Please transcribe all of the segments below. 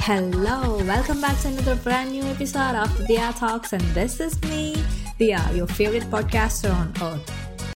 Hello, welcome back to another brand new episode of Dia Talks, and this is me, Dia, your favorite podcaster on earth.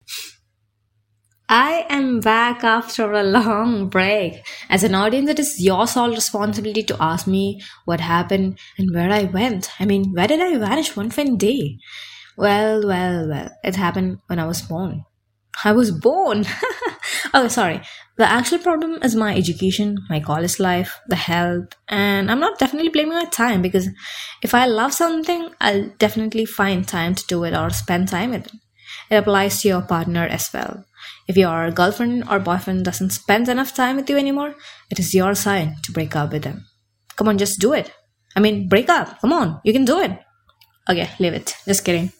I am back after a long break. As an audience, it is your sole responsibility to ask me what happened and where I went. Where did I vanish one fine day? Well, it happened when I was born. I was born! Okay, sorry. The actual problem is my education, my college life, the health, and I'm not definitely blaming my time because if I love something, I'll definitely find time to do it or spend time with it. It applies to your partner as well. If your girlfriend or boyfriend doesn't spend enough time with you anymore, it is your sign to break up with them. Come on, just do it. Break up. Come on, you can do it. Okay, leave it. Just kidding.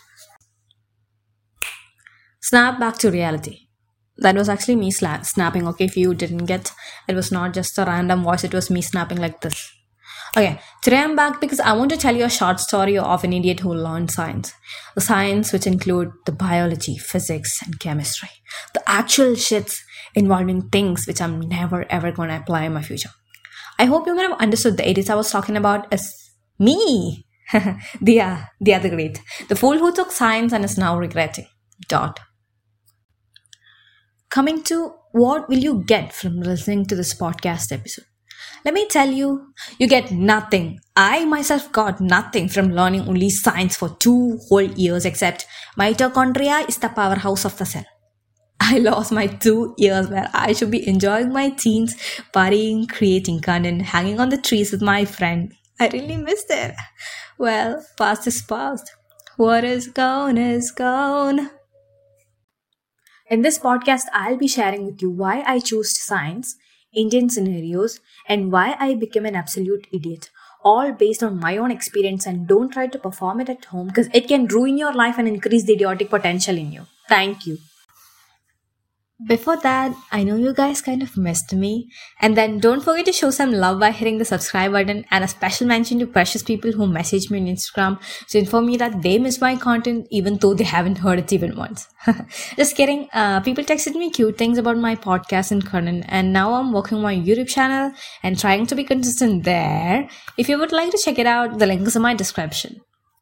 Snap back to reality. That was actually me snapping, okay? If you didn't get, it was not just a random voice, it was me snapping like this. Okay, today I'm back because I want to tell you a short story of an idiot who learned science. The science which include the biology, physics, and chemistry. The actual shits involving things which I'm never ever going to apply in my future. I hope you might have understood the idiot I was talking about as me. The other great. The fool who took science and is now regretting. Coming to what will you get from listening to this podcast episode? Let me tell you, you get nothing. I myself got nothing from learning only science for 2 whole years except mitochondria is the powerhouse of the cell. I lost my 2 years where I should be enjoying my teens, partying, creating content, hanging on the trees with my friend. I really missed it. Well, past is past. What is gone is gone. In this podcast, I'll be sharing with you why I chose science, Indian scenarios, and why I became an absolute idiot. All based on my own experience, and don't try to perform it at home because it can ruin your life and increase the idiotic potential in you. Thank you. Before that, I know you guys kind of missed me. And then don't forget to show some love by hitting the subscribe button and a special mention to precious people who message me on Instagram to inform me that they miss my content even though they haven't heard it even once. Just kidding. People texted me cute things about my podcast and content, and now I'm working on my YouTube channel and trying to be consistent there. If you would like to check it out, the link is in my description.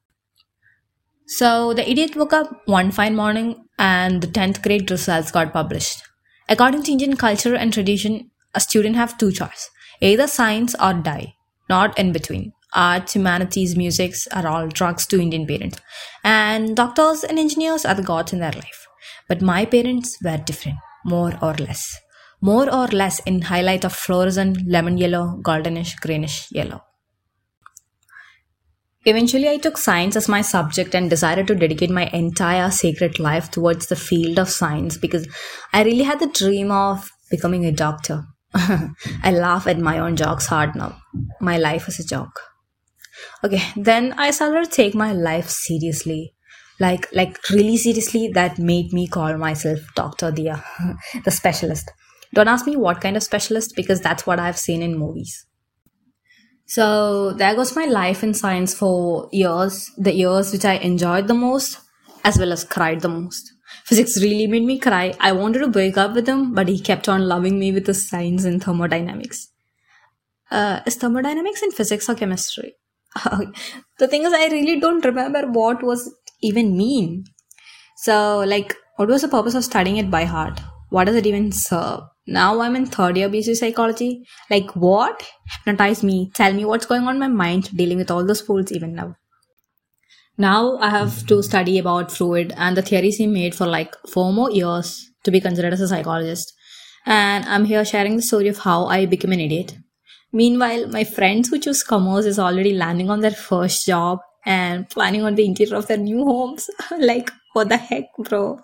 So the idiot woke up one fine morning and the 10th grade results got published. According to Indian culture and tradition, a student have 2 choices, either science or die, not in between. Arts, humanities, musics are all drugs to Indian parents. And doctors and engineers are the gods in their life. But my parents were different, more or less. More or less in highlight of fluorescent, lemon yellow, goldenish, greenish yellow. Eventually, I took science as my subject and decided to dedicate my entire sacred life towards the field of science because I really had the dream of becoming a doctor. I laugh at my own jokes hard now. My life is a joke. Okay, then I started to take my life seriously. Like really seriously, that made me call myself Dr. Dia, the specialist. Don't ask me what kind of specialist because that's what I've seen in movies. So there goes my life in science for years, the years which I enjoyed the most as well as cried the most. Physics really made me cry. I wanted to break up with him, but he kept on loving me with his science and thermodynamics. Is thermodynamics in physics or chemistry? The thing is, I really don't remember what was it even mean. So, what was the purpose of studying it by heart? What does it even serve? Now I'm in 3rd year BC psychology. What? Hypnotize me. Tell me what's going on in my mind dealing with all those fools even now. Now I have to study about fluid and the theories he made for 4 more years to be considered as a psychologist. And I'm here sharing the story of how I became an idiot. Meanwhile, my friends who choose commerce is already landing on their first job and planning on the interior of their new homes. What the heck, bro?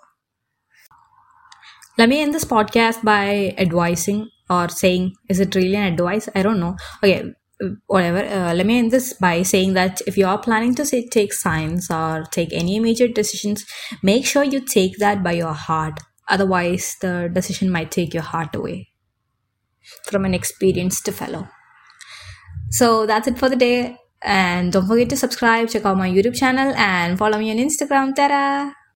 Let me end this podcast by advising or saying, is it really an advice? I don't know. Okay, whatever. Let me end this by saying that if you are planning to take science or take any major decisions, make sure you take that by your heart. Otherwise, the decision might take your heart away from an experienced fellow. So that's it for the day. And don't forget to subscribe, check out my YouTube channel, and follow me on Instagram. Ta-da!